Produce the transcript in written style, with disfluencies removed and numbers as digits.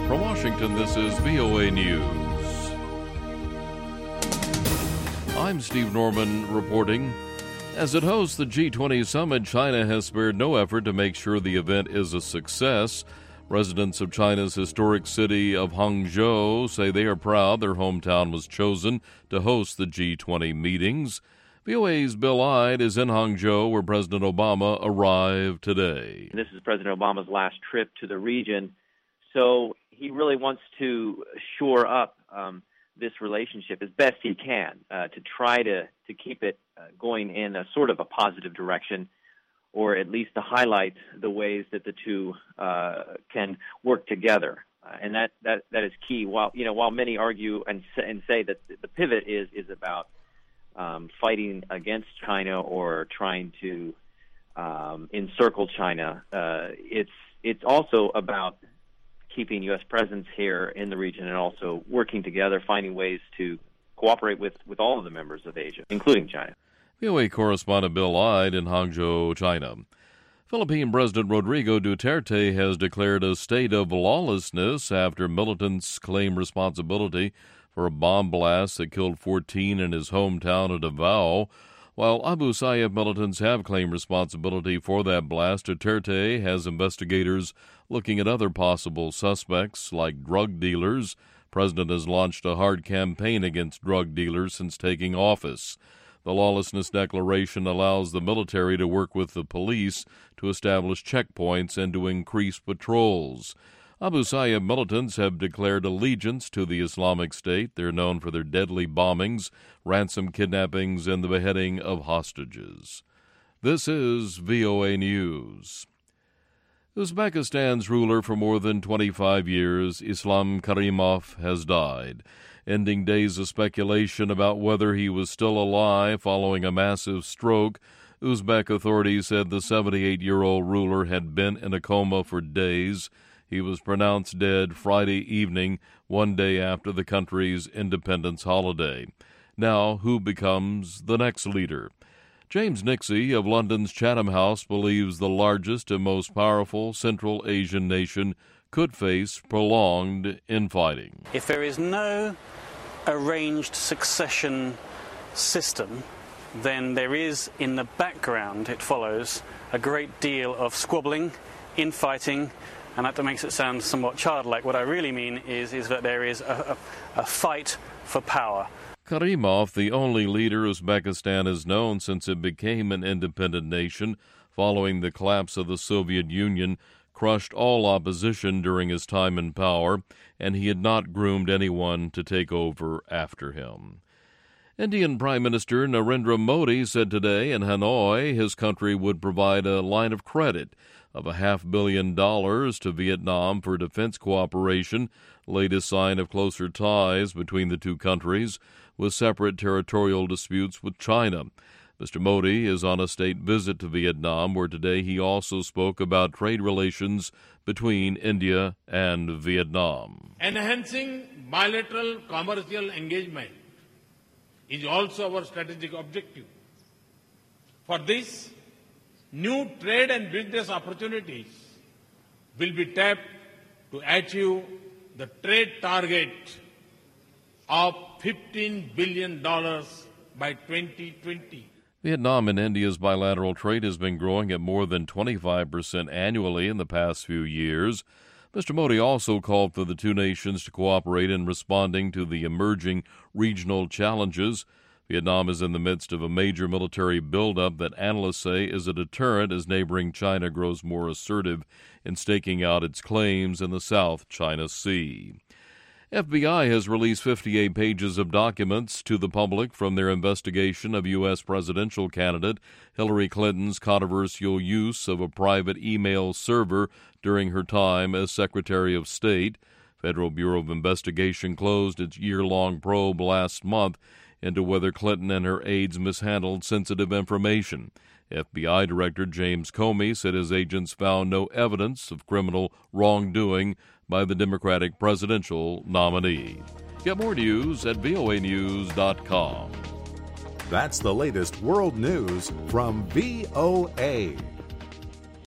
From Washington, this is VOA News. I'm Steve Norman reporting. As it hosts the G20 summit, China has spared no effort to make sure the event is a success. Residents of China's historic city of Hangzhou say they are proud their hometown was chosen to host the G20 meetings. VOA's Bill Ide is in Hangzhou, where President Obama arrived today. This is President Obama's last trip to the region, so he really wants to shore up this relationship as best he can to try to keep it going in a sort of a positive direction, or at least to highlight the ways that the two can work together. And that is key. While many argue and say that the pivot is about fighting against China or trying to encircle China, it's also about keeping U.S. presence here in the region and also working together, finding ways to cooperate with all of the members of Asia, including China. VOA correspondent Bill Ide in Hangzhou, China. Philippine President Rodrigo Duterte has declared a state of lawlessness after militants claim responsibility for a bomb blast that killed 14 in his hometown of Davao. While Abu Sayyaf militants have claimed responsibility for that blast, Duterte has investigators looking at other possible suspects like drug dealers. The president has launched a hard campaign against drug dealers since taking office. The lawlessness declaration allows the military to work with the police to establish checkpoints and to increase patrols. Abu Sayyaf militants have declared allegiance to the Islamic State. They're known for their deadly bombings, ransom kidnappings, and the beheading of hostages. This is VOA News. Uzbekistan's ruler for more than 25 years, Islam Karimov, has died, ending days of speculation about whether he was still alive following a massive stroke. Uzbek authorities said the 78-year-old ruler had been in a coma for days. He was pronounced dead Friday evening, one day after the country's independence holiday. Now, who becomes the next leader? James Nixie of London's Chatham House believes the largest and most powerful Central Asian nation could face prolonged infighting. If there is no arranged succession system, then there is in the background, it follows, a great deal of squabbling, infighting, and that makes it sound somewhat childlike. What I really mean is that there is a fight for power. Karimov, the only leader Uzbekistan has known since it became an independent nation following the collapse of the Soviet Union, crushed all opposition during his time in power, and he had not groomed anyone to take over after him. Indian Prime Minister Narendra Modi said today in Hanoi his country would provide a line of credit of $500 million to Vietnam for defense cooperation, latest sign of closer ties between the two countries with separate territorial disputes with China. Mr. Modi is on a state visit to Vietnam, where today he also spoke about trade relations between India and Vietnam. Enhancing bilateral commercial engagement is also our strategic objective. For this, new trade and business opportunities will be tapped to achieve the trade target of $15 billion by 2020. Vietnam and India's bilateral trade has been growing at more than 25% annually in the past few years. Mr. Modi also called for the two nations to cooperate in responding to the emerging regional challenges. Vietnam is in the midst of a major military buildup that analysts say is a deterrent as neighboring China grows more assertive in staking out its claims in the South China Sea. FBI has released 58 pages of documents to the public from their investigation of U.S. presidential candidate Hillary Clinton's controversial use of a private email server during her time as Secretary of State. Federal Bureau of Investigation closed its year-long probe last month into whether Clinton and her aides mishandled sensitive information. FBI Director James Comey said his agents found no evidence of criminal wrongdoing by the Democratic presidential nominee. Get more news at voanews.com. That's the latest world news from VOA.